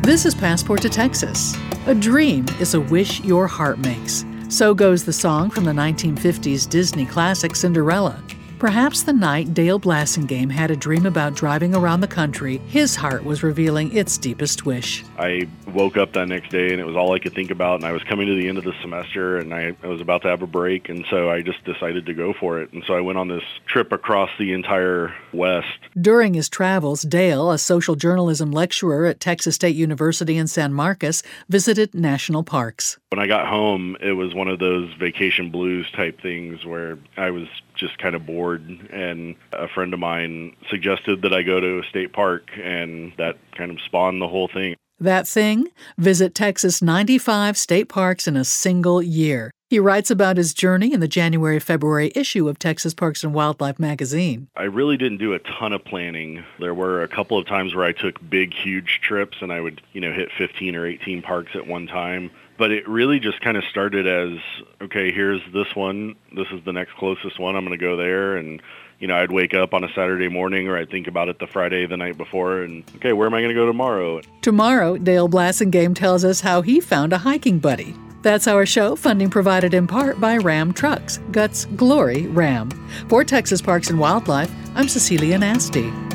This is Passport to Texas. A dream is a wish your heart makes. So goes the song from the 1950s Disney classic Cinderella. Perhaps the night Dale Blasingame had a dream about driving around the country, his heart was revealing its deepest wish. I woke up that next day and it was all I could think about, and I was coming to the end of the semester and I was about to have a break, and so I just decided to go for it. And so I went on this trip across the entire West. During his travels, Dale, a social journalism lecturer at Texas State University in San Marcos, visited national parks. When I got home, it was one of those vacation blues type things where I was just kind of bored, and a friend of mine suggested that I go to a state park, and that kind of spawned the whole thing. That thing? Visit Texas' 95 state parks in a single year. He writes about his journey in the January-February issue of Texas Parks and Wildlife magazine. I really didn't do a ton of planning. There were a couple of times where I took big, huge trips, and I would, hit 15 or 18 parks at one time. But it really just kind of started as, okay, here's this one. This is the next closest one. I'm going to go there. And, I'd wake up on a Saturday morning, or I'd think about it the Friday the night before. And, okay, where am I going to go tomorrow? Tomorrow, Dale Blasingame tells us how he found a hiking buddy. That's our show, funding provided in part by Ram Trucks, Guts Glory Ram. For Texas Parks and Wildlife, I'm Cecilia Nasty.